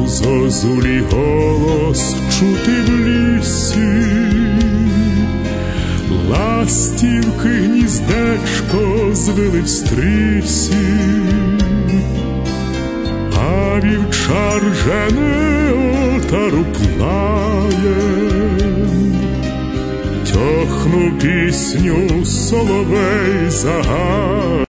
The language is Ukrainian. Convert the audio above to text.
зозулі голос чути в лісі, ластівки гніздечко звили в стрісі, а вівчар жене отару плаєм, тьохну пісню соловей загає.